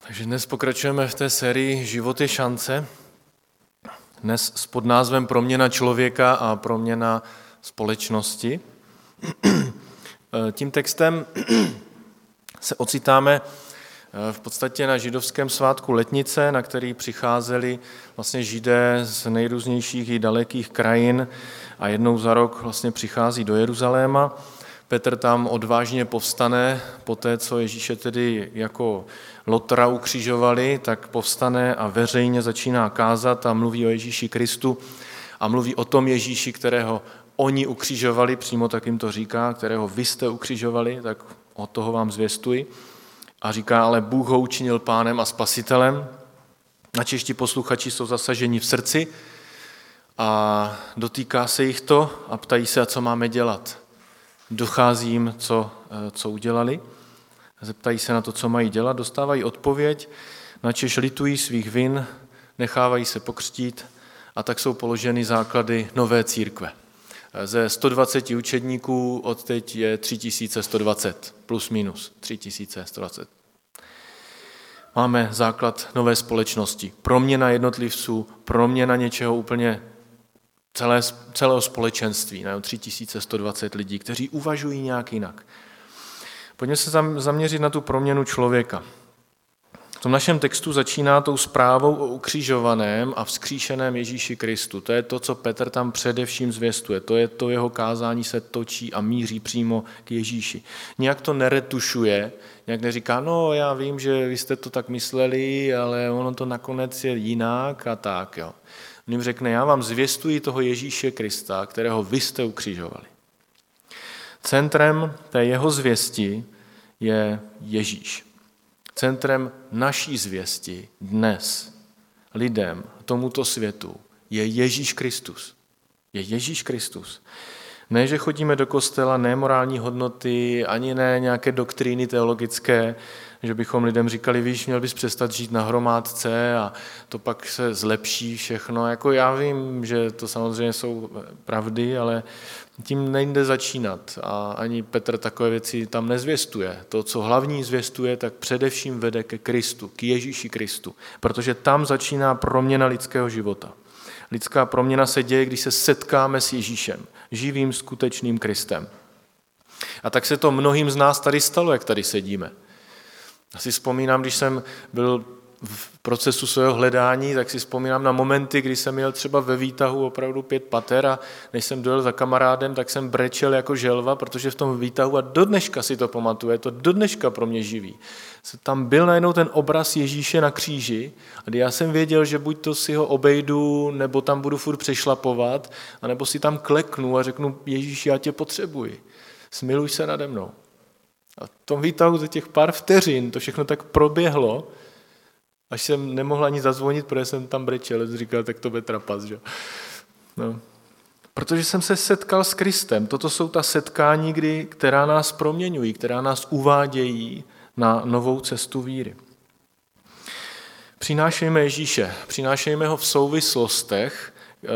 Takže dnes pokračujeme v té sérii Život je šance. Dnes s podnázvem Proměna člověka a proměna společnosti. Tím textem se ocitáme v podstatě na židovském svátku Letnice, na který přicházeli vlastně Židé z nejrůznějších i dalekých krajin a jednou za rok vlastně přichází do Jeruzaléma. Petr tam odvážně povstane, poté co Ježíše tedy jako lotra ukřižovali, tak povstane a veřejně začíná kázat a mluví o Ježíši Kristu a mluví o tom Ježíši, kterého oni ukřižovali, přímo tak jim to říká, kterého vy jste ukřižovali, tak o toho vám zvěstuji. A říká, ale Bůh ho učinil pánem a spasitelem. A čeští posluchači jsou zasaženi v srdci a dotýká se jich to a ptají se, a co máme dělat. Dochází jim, co udělali. Zeptají se na to, co mají dělat, dostávají odpověď, načež litují svých vin, nechávají se pokřtít a tak jsou položeny základy nové církve. Ze 120 učedníků odteď je 3120, plus minus 3120. Máme základ nové společnosti, proměna jednotlivců, proměna něčeho úplně celého společenství, 3120 lidí, kteří uvažují nějak jinak. Pojďme se zaměřit na tu proměnu člověka. V tom našem textu začíná tou zprávou o ukřižovaném a vzkříšeném Ježíši Kristu. To je to, co Petr tam především zvěstuje. To je to, jeho kázání se točí a míří přímo k Ježíši. Nijak to neretušuje, nějak neříká, no já vím, že vy jste to tak mysleli, ale ono to nakonec je jinak a tak. Jo. On jim řekne, já vám zvěstuji toho Ježíše Krista, kterého vy jste ukřižovali. Centrem té jeho zvěsti je Ježíš. Centrem naší zvěsti dnes lidem, tomuto světu, je Ježíš Kristus. Je Ježíš Kristus. Ne, že chodíme do kostela, ne morální hodnoty, ani ne nějaké doktríny teologické, že bychom lidem říkali, víš, měl bys přestat žít na hromádce a to pak se zlepší všechno. Jako já vím, že to samozřejmě jsou pravdy, ale tím nejde začínat a ani Petr takové věci tam nezvěstuje. To, co hlavní zvěstuje, tak především vede ke Kristu, k Ježíši Kristu, protože tam začíná proměna lidského života. Lidská proměna se děje, když se setkáme s Ježíšem, živým, skutečným Kristem. A tak se to mnohým z nás tady stalo, jak tady sedíme. Já si vzpomínám, když jsem byl v procesu svého hledání, tak si vzpomínám na momenty, kdy jsem jel třeba ve výtahu opravdu 5 pater a než jsem dojel za kamarádem, tak jsem brečel jako želva, protože v tom výtahu, a do dneška si to pamatuje, to do dneška pro mě živý. Tam byl najednou ten obraz Ježíše na kříži a já jsem věděl, že buď to si ho obejdu, nebo tam budu furt přešlapovat, anebo si tam kleknu a řeknu, Ježíši, já tě potřebuji, smiluj se nade mnou. A v tom výtahu za těch pár vteřin to všechno tak proběhlo, až jsem nemohl ani zazvonit, protože jsem tam brečel, říkal, tak to bude trapas, že? No. Protože jsem se setkal s Kristem. Toto jsou ta setkání, která nás proměňují, která nás uvádějí na novou cestu víry. Přinášejme Ježíše, přinášejme ho v souvislostech,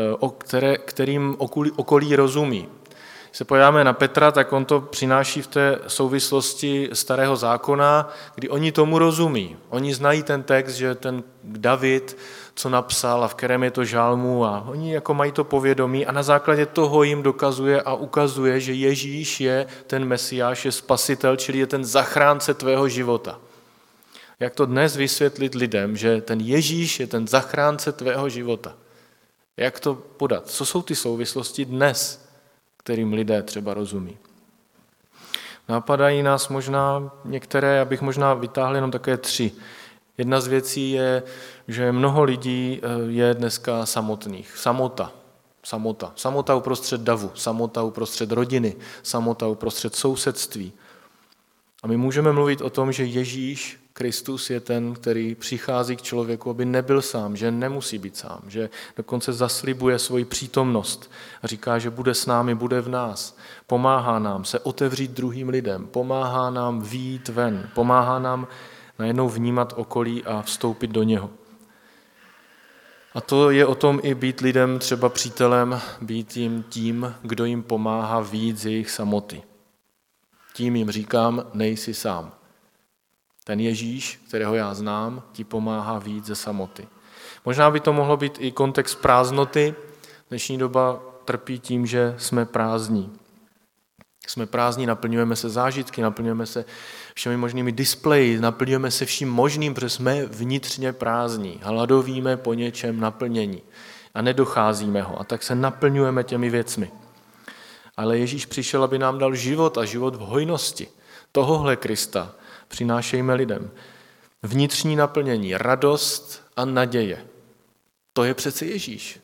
kterým okolí rozumí. Když se podíváme na Petra, tak on to přináší v té souvislosti starého zákona, kdy oni tomu rozumí. Oni znají ten text, že ten David, co napsal a v kterém je to žalmu a oni jako mají to povědomí a na základě toho jim dokazuje a ukazuje, že Ježíš je ten Mesiáš, je spasitel, čili je ten zachránce tvého života. Jak to dnes vysvětlit lidem, že ten Ježíš je ten zachránce tvého života? Jak to podat? Co jsou ty souvislosti dnes, kterým lidé třeba rozumí? Napadají nás možná některé, abych možná vytáhl jenom také 3. Jedna z věcí je, že mnoho lidí je dneska samotných. Samota uprostřed davu, samota uprostřed rodiny, samota uprostřed sousedství. A my můžeme mluvit o tom, že Ježíš Kristus je ten, který přichází k člověku, aby nebyl sám, že nemusí být sám, že dokonce zaslibuje svoji přítomnost a říká, že bude s námi, bude v nás. Pomáhá nám se otevřít druhým lidem, pomáhá nám vyjít ven, pomáhá nám najednou vnímat okolí a vstoupit do něho. A to je o tom i být lidem třeba přítelem, být jim tím, kdo jim pomáhá vyjít z jejich samoty. Tím jim říkám, nejsi sám. Ten Ježíš, kterého já znám, ti pomáhá vyjít ze samoty. Možná by to mohlo být i kontext prázdnoty. Dnešní doba trpí tím, že jsme prázdní. Jsme prázdní, naplňujeme se zážitky, naplňujeme se všemi možnými displeji, naplňujeme se vším možným, protože jsme vnitřně prázdní. Hladovíme po něčem naplnění a nedocházíme ho. A tak se naplňujeme těmi věcmi. Ale Ježíš přišel, aby nám dal život a život v hojnosti. Tohohle Krista přinášejme lidem. Vnitřní naplnění, radost a naděje. To je přece Ježíš.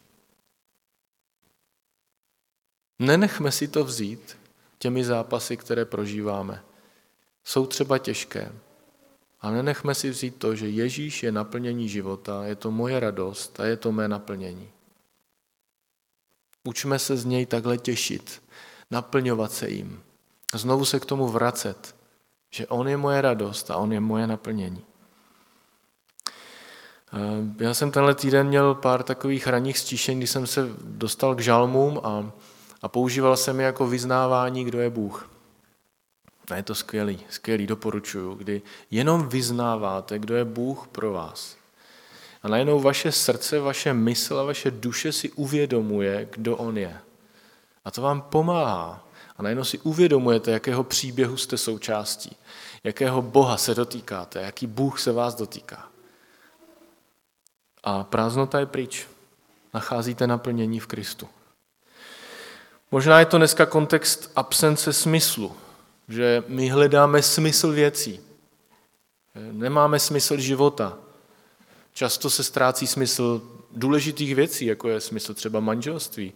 Nenechme si to vzít těmi zápasy, které prožíváme. Jsou třeba těžké, ale nenechme si vzít to, že Ježíš je naplnění života, je to moje radost a je to mé naplnění. Učme se z něj takhle těšit, naplňovat se jim. Znovu se k tomu vracet, že on je moje radost a on je moje naplnění. Já jsem tenhle týden měl pár takových ranních stišení, kdy jsem se dostal k žalmům a používal jsem je jako vyznávání, kdo je Bůh. A je to skvělý, doporučuju, kdy jenom vyznáváte, kdo je Bůh pro vás. A najednou vaše srdce, vaše mysl a vaše duše si uvědomuje, kdo on je. A to vám pomáhá. A najednou si uvědomujete, jakého příběhu jste součástí, jakého Boha se dotýkáte, jaký Bůh se vás dotýká. A prázdnota je pryč. Nacházíte naplnění v Kristu. Možná je to dneska kontext absence smyslu, že my hledáme smysl věcí. Nemáme smysl života. Často se ztrácí smysl důležitých věcí, jako je smysl třeba manželství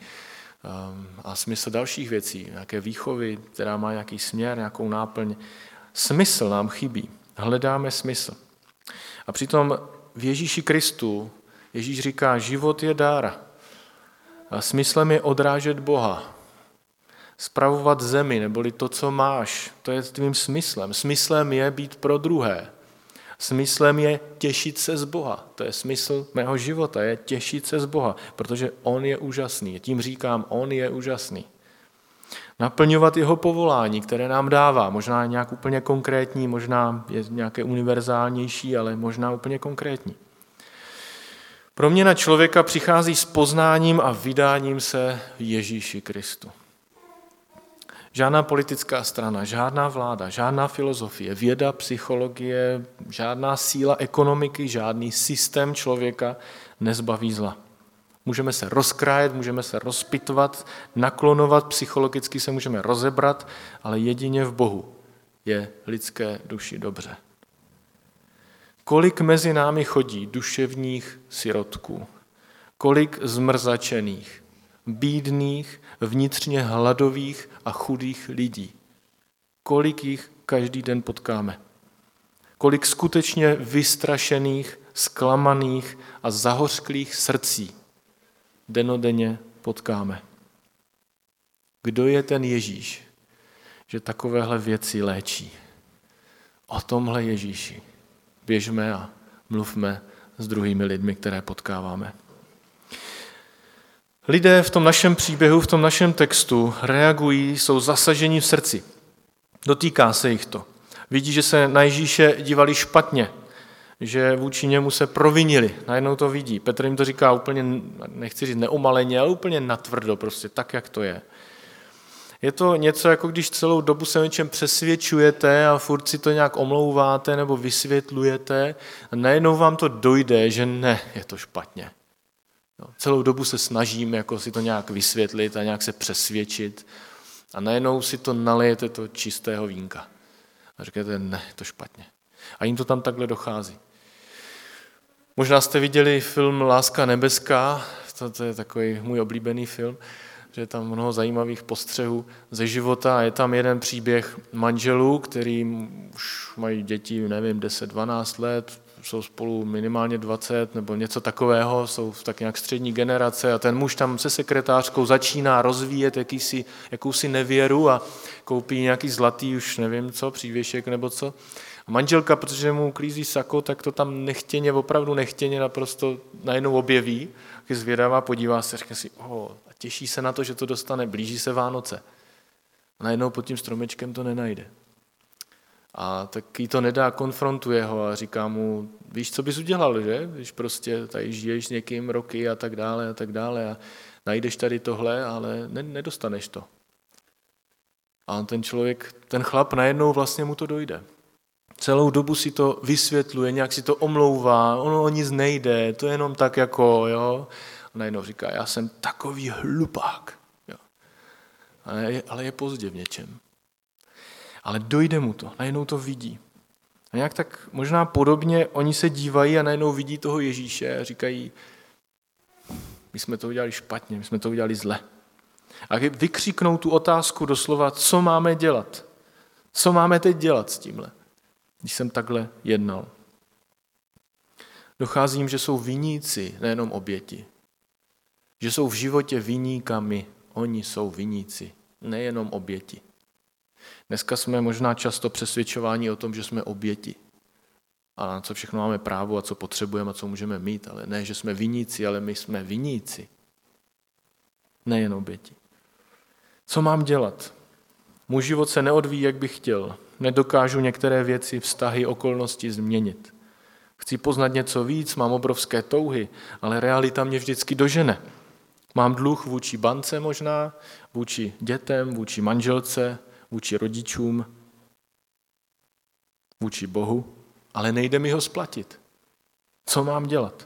a smysl dalších věcí, nějaké výchovy, která má nějaký směr, nějakou náplň. Smysl nám chybí. Hledáme smysl. A přitom v Ježíši Kristu Ježíš říká, život je dar. A smyslem je odrážet Boha. Spravovat zemi, neboli to, co máš, to je tvým smyslem. Smyslem je být pro druhé. Smyslem je těšit se z Boha. To je smysl mého života, je těšit se z Boha, protože on je úžasný. Tím říkám, on je úžasný. Naplňovat jeho povolání, které nám dává, možná nějak úplně konkrétní, možná je nějaké univerzálnější, ale možná úplně konkrétní. Proměna člověka přichází s poznáním a vydáním se Ježíši Kristu. Žádná politická strana, žádná vláda, žádná filozofie, věda, psychologie, žádná síla ekonomiky, žádný systém člověka nezbaví zla. Můžeme se rozkrájet, můžeme se rozpitvat, naklonovat, psychologicky se můžeme rozebrat, ale jedině v Bohu je lidské duši dobře. Kolik mezi námi chodí duševních sirotků, kolik zmrzačených, bídných, vnitřně hladových a chudých lidí. Kolik jich každý den potkáme. Kolik skutečně vystrašených, zklamaných a zahořklých srdcí dennodenně potkáme. Kdo je ten Ježíš, že takovéhle věci léčí? O tomhle Ježíši běžme a mluvme s druhými lidmi, které potkáváme. Lidé v tom našem příběhu, v tom našem textu reagují, jsou zasaženi v srdci. Dotýká se jich to. Vidí, že se na Ježíše dívali špatně, že vůči němu se provinili. Najednou to vidí. Petr jim to říká úplně, nechci říct neomaleně, ale úplně natvrdo, prostě tak, jak to je. Je to něco, jako když celou dobu se o něčem přesvědčujete a furt si to nějak omlouváte nebo vysvětlujete a najednou vám to dojde, že ne, je to špatně. No, celou dobu se snažím jako si to nějak vysvětlit a nějak se přesvědčit a najednou si to nalijete to čistého vínka. A říkáte, ne, je to špatně. A jim to tam takhle dochází. Možná jste viděli film Láska nebeská, to je takový můj oblíbený film, že je tam mnoho zajímavých postřehů ze života a je tam jeden příběh manželů, který už mají děti, nevím, 10-12 let, jsou spolu minimálně 20 nebo něco takového, jsou tak nějak střední generace a ten muž tam se sekretářkou začíná rozvíjet jakousi nevěru a koupí nějaký zlatý, už nevím co, přívěšek nebo co. A manželka, protože mu uklízí sako, tak to tam nechtěně, opravdu nechtěně naprosto najednou objeví, je zvědavá, podívá se, řekne si, a těší se na to, že to dostane, blíží se Vánoce. A najednou pod tím stromečkem to nenajde. A tak jí to nedá, konfrontuje ho a říká mu, víš, co bys udělal, že? Když prostě tady žiješ s někým roky a tak dále a najdeš tady tohle, ale nedostaneš to. A ten chlap najednou vlastně mu to dojde. Celou dobu si to vysvětluje, nějak si to omlouvá, ono o nic nejde, to je jenom tak jako, jo. A najednou říká, já jsem takový hlupák. Jo. Ale je pozdě v něčem. Ale dojde mu to, najednou to vidí. A nějak tak možná podobně oni se dívají a najednou vidí toho Ježíše a říkají, my jsme to udělali špatně, my jsme to udělali zle. A vykřiknou tu otázku doslova, co máme dělat? Co máme teď dělat s tímhle, když jsem takhle jednal? Dochází jim, že jsou viníci, nejenom oběti. Že jsou v životě viníkami, oni jsou viníci, nejenom oběti. Dneska jsme možná často přesvědčováni o tom, že jsme oběti. A na co všechno máme právo a co potřebujeme a co můžeme mít. Ale ne, že jsme viníci, ale my jsme viníci. Nejen oběti. Co mám dělat? Můj život se neodvíjí, jak bych chtěl. Nedokážu některé věci, vztahy, okolnosti změnit. Chci poznat něco víc, mám obrovské touhy, ale realita mě vždycky dožene. Mám dluh vůči bance možná, vůči dětem, vůči manželce, vůči rodičům, vůči Bohu, ale nejde mi ho splatit. Co mám dělat?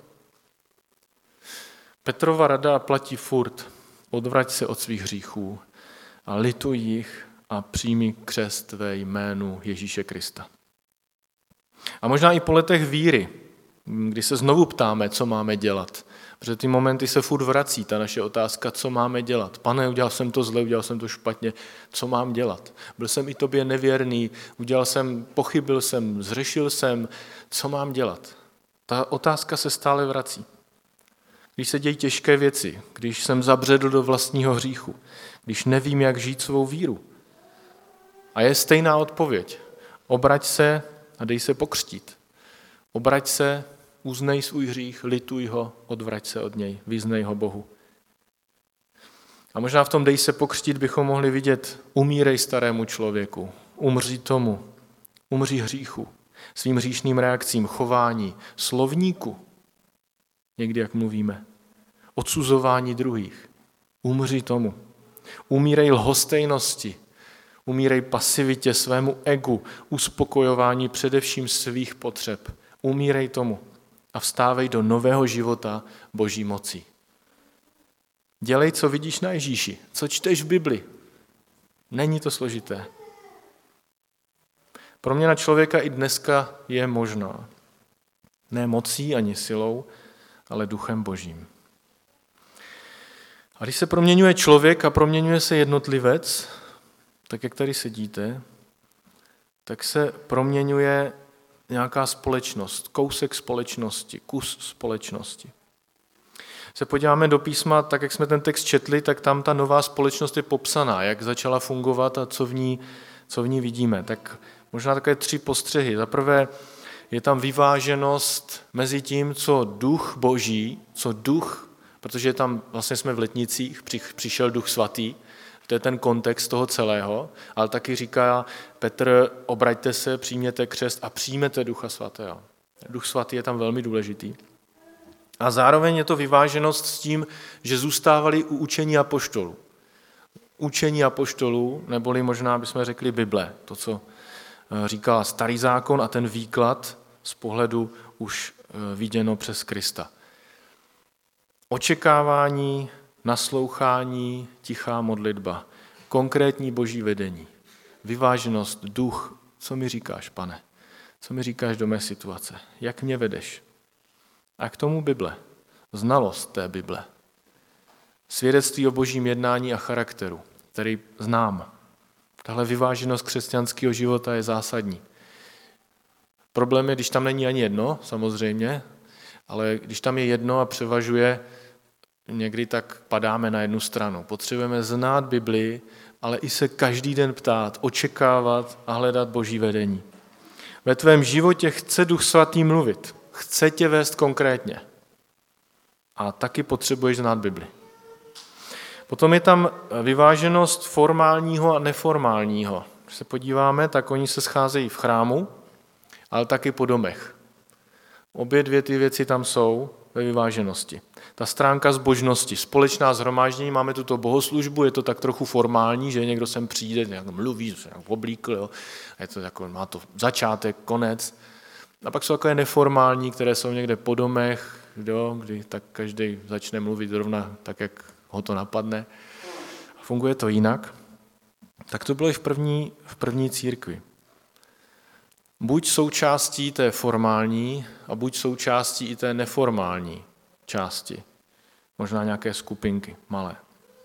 Petrova rada platí furt. Odvrať se od svých hříchů a lituj jich a přijmi křest ve jménu Ježíše Krista. A možná i po letech víry, kdy se znovu ptáme, co máme dělat. Protože ty momenty se furt vrací, ta naše otázka, co máme dělat. Pane, udělal jsem to zle, udělal jsem to špatně, co mám dělat? Byl jsem i tobě nevěrný, pochybil jsem, zřešil jsem, co mám dělat? Ta otázka se stále vrací. Když se dějí těžké věci, když jsem zabředl do vlastního hříchu, když nevím, jak žít svou víru. A je stejná odpověď. Obrať se a dej se pokřtít. Obrať se, uznej svůj hřích, lituj ho, odvrať se od něj, vyznej ho Bohu. A možná v tom dej se pokřtít bychom mohli vidět, umírej starému člověku, umři tomu, umři hříchu, svým hříšným reakcím, chování, slovníku, někdy jak mluvíme, odsuzování druhých, umři tomu. Umírej lhostejnosti, umírej pasivitě, svému egu, uspokojování především svých potřeb. Umírej tomu a vstávej do nového života Boží mocí. Dělej, co vidíš na Ježíši, co čteš v Bibli. Není to složité. Proměna člověka i dneska je možná. Ne mocí ani silou, ale duchem Božím. A když se proměňuje člověk a proměňuje se jednotlivec, tak jak tady sedíte, tak se proměňuje nějaká společnost, kousek společnosti, kus společnosti. Se podíváme do písma, tak jak jsme ten text četli, tak tam ta nová společnost je popsaná, jak začala fungovat a co v ní vidíme. Tak možná takové 3 postřehy. Za prvé je tam vyváženost mezi tím, co duch Boží, protože tam vlastně jsme v letnicích, přišel Duch Svatý, to je ten kontext toho celého, ale taky říká Petr, obraťte se, přijměte křest a přijměte Ducha Svatého. Duch Svatý je tam velmi důležitý. A zároveň je to vyváženost s tím, že zůstávali u učení apoštolů. Učení apoštolů, neboli možná bychom řekli Bible, to, co říká Starý zákon a ten výklad z pohledu už viděno přes Krista. Očekávání, naslouchání, tichá modlitba, konkrétní Boží vedení, vyváženost, duch, co mi říkáš, Pane, co mi říkáš do mé situace, jak mě vedeš. A k tomu Bible, znalost té Bible, svědectví o Božím jednání a charakteru, který znám. Tahle vyváženost křesťanského života je zásadní. Problém je, když tam není ani jedno, samozřejmě, ale když tam je jedno a převažuje, někdy tak padáme na jednu stranu. Potřebujeme znát Biblii, ale i se každý den ptát, očekávat a hledat Boží vedení. Ve tvém životě chce Duch Svatý mluvit, chce tě vést konkrétně. A taky potřebuješ znát Bibli. Potom je tam vyváženost formálního a neformálního. když se podíváme, tak oni se scházejí v chrámu, ale taky po domech. Obě dvě ty věci tam jsou ve vyváženosti. Ta stránka zbožnosti, společná shromáždění, máme tuto bohoslužbu, je to tak trochu formální, že někdo sem přijde, nějak mluví, se nějak oblíkl, jo. A je to jako, má to začátek, konec. A pak jsou takové neformální, které jsou někde po domech, jo, kdy tak každý začne mluvit zrovna tak, jak ho to napadne. Funguje to jinak. Tak to bylo i v první církvi. Buď součástí té formální a buď součástí i té neformální části. Možná nějaké skupinky malé.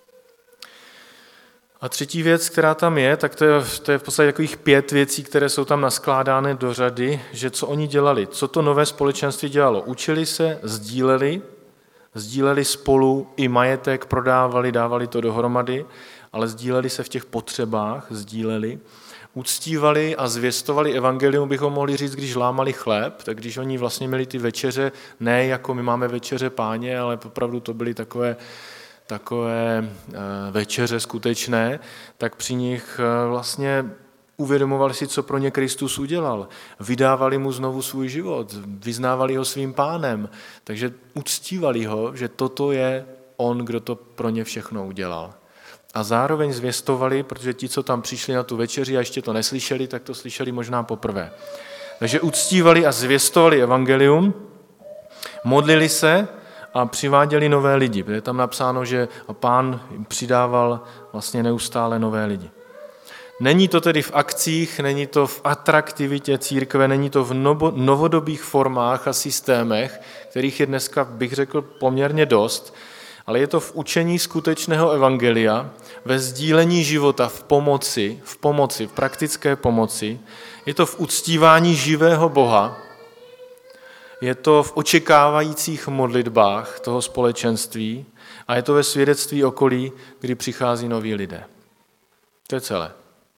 A třetí věc, která tam je, tak to je v podstatě takových 5 věcí, které jsou tam naskládány do řady, že co oni dělali, co to nové společenství dělalo. Učili se, sdíleli spolu i majetek, prodávali, dávali to dohromady, ale sdíleli se v těch potřebách, uctívali a zvěstovali evangelium, bychom mohli říct, když lámali chléb, tak když oni vlastně měli ty večeře, ne jako my máme večeře Páně, ale opravdu to byly takové večeře skutečné, tak při nich vlastně uvědomovali si, co pro ně Kristus udělal. Vydávali mu znovu svůj život, vyznávali ho svým pánem, takže uctívali ho, že toto je on, kdo to pro ně všechno udělal. A zároveň zvěstovali, protože ti, co tam přišli na tu večeři a ještě to neslyšeli, tak to slyšeli možná poprvé. Takže uctívali a zvěstovali evangelium, modlili se a přiváděli nové lidi. Je tam napsáno, že Pán jim přidával vlastně neustále nové lidi. Není to tedy v akcích, není to v atraktivitě církve, není to v novodobých formách a systémech, kterých je dneska, bych řekl, poměrně dost, ale je to v učení skutečného evangelia, ve sdílení života, v pomoci, v praktické pomoci. Je to v uctívání živého Boha, je to v očekávajících modlitbách toho společenství a je to ve svědectví okolí, kdy přichází noví lidé. To je celé.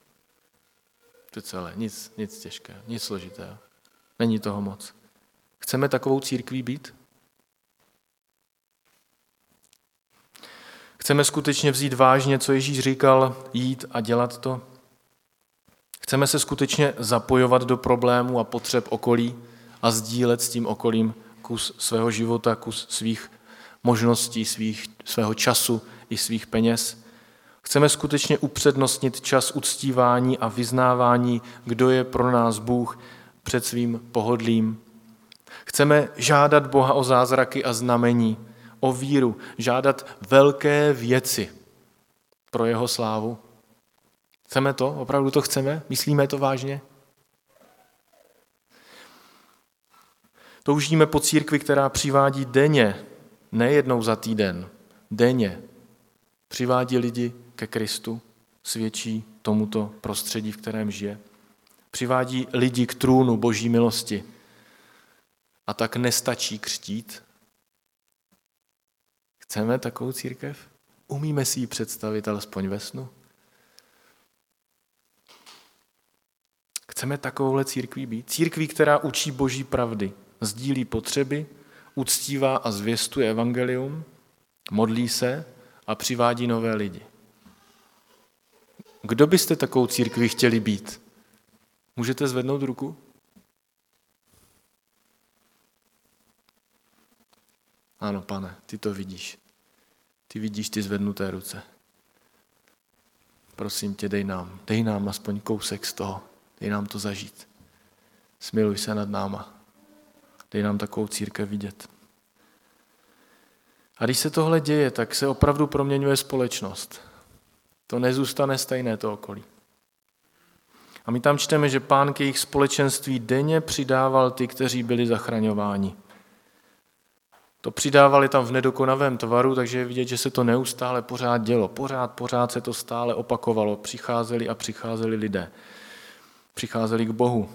Nic těžkého, nic složitého. Není toho moc. Chceme takovou církví být? Chceme skutečně vzít vážně, co Ježíš říkal, jít a dělat to? Chceme se skutečně zapojovat do problémů a potřeb okolí a sdílet s tím okolím kus svého života, kus svých možností, svého času i svých peněz? Chceme skutečně upřednostnit čas uctívání a vyznávání, kdo je pro nás Bůh před svým pohodlím? Chceme žádat Boha o zázraky a znamení, o víru, žádat velké věci pro jeho slávu? Chceme to? Opravdu to chceme? Myslíme to vážně? Toužíme po církvi, která přivádí denně, ne jednou za týden, denně, přivádí lidi ke Kristu, svědčí tomuto prostředí, v kterém žije. Přivádí lidi k trůnu Boží milosti. A tak nestačí křtít. Chceme takovou církev? Umíme si ji představit alespoň ve snu? Chceme takovouhle církví být? Církví, která učí Boží pravdy, sdílí potřeby, uctívá a zvěstuje evangelium, modlí se a přivádí nové lidi. Kdo byste takovou církví chtěli být? Můžete zvednout ruku? Ano, Pane, ty to vidíš. Ty vidíš ty zvednuté ruce. Prosím tě, dej nám aspoň kousek z toho. Dej nám to zažít. Smiluj se nad náma. Dej nám takovou církev vidět. A když se tohle děje, tak se opravdu proměňuje společnost. To nezůstane stejné to okolí. A my tam čteme, že Pán k jejich společenství denně přidával ty, kteří byli zachraňováni. To přidávali tam v nedokonavém tvaru, takže je vidět, že se to neustále pořád dělo. Pořád se to stále opakovalo. Přicházeli lidé. Přicházeli k Bohu.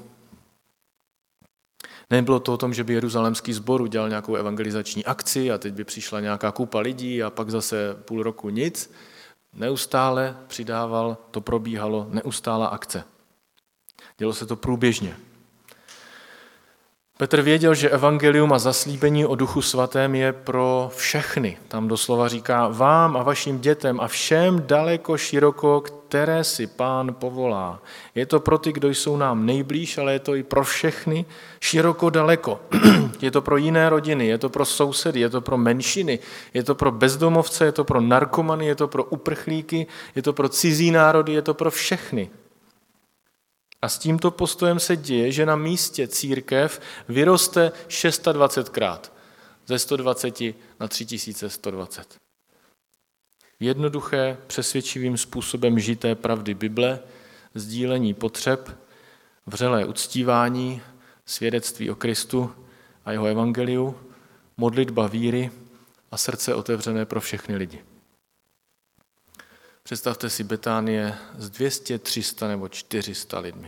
Nebylo to o tom, že by Jeruzalémský sbor udělal nějakou evangelizační akci a teď by přišla nějaká kupa lidí a pak zase půl roku nic. Neustále přidával, to probíhalo, neustála akce. Dělo se to průběžně. Petr věděl, že evangelium a zaslíbení o Duchu svatém je pro všechny. Tam doslova říká vám a vašim dětem a všem daleko široko, které si Pán povolá. Je to pro ty, kdo jsou nám nejblíž, ale je to i pro všechny široko daleko. Je to pro jiné rodiny, je to pro sousedy, je to pro menšiny, je to pro bezdomovce, je to pro narkomany, je to pro uprchlíky, je to pro cizí národy, je to pro všechny. A s tímto postojem se děje, že na místě církev vyroste 26krát. Ze 120 na 3120. Jednoduché, přesvědčivým způsobem žité pravdy Bible, sdílení potřeb, vřelé uctívání, svědectví o Kristu a jeho evangeliu, modlitba víry a srdce otevřené pro všechny lidi. Představte si Betánie s 200, 300 nebo 400 lidmi.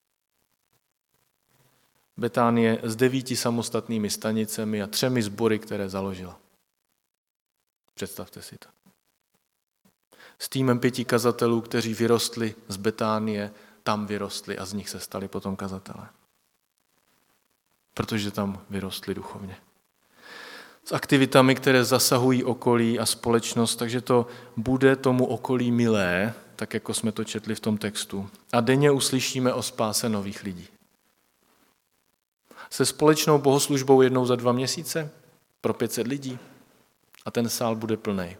Betánie s 9 samostatnými stanicemi a 3 sbory, které založila. Představte si to. S týmem 5 kazatelů, kteří vyrostli z Betánie, tam vyrostli a z nich se stali potom kazatelé. Protože tam vyrostli duchovně. S aktivitami, které zasahují okolí a společnost, takže to bude tomu okolí milé, tak jako jsme to četli v tom textu. A denně uslyšíme o spáse nových lidí. Se společnou bohoslužbou jednou za 2 měsíce pro 500 lidí a ten sál bude plnej.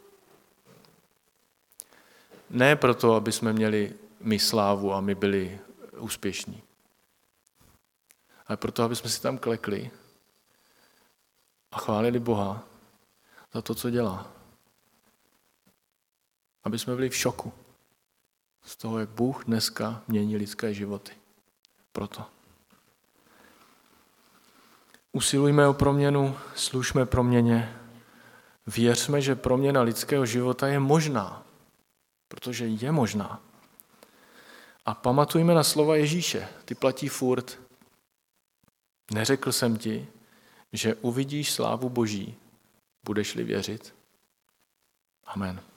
Ne proto, aby jsme měli my slávu a my byli úspěšní, ale proto, aby jsme si tam klekli a chválili Boha za to, co dělá. Aby jsme byli v šoku z toho, jak Bůh dneska mění lidské životy. Proto. Usilujme o proměnu, služme proměně, věřme, že proměna lidského života je možná, protože je možná. A pamatujme na slova Ježíše, ty platí furt. Neřekl jsem ti, že uvidíš slávu Boží, budeš-li věřit? Amen.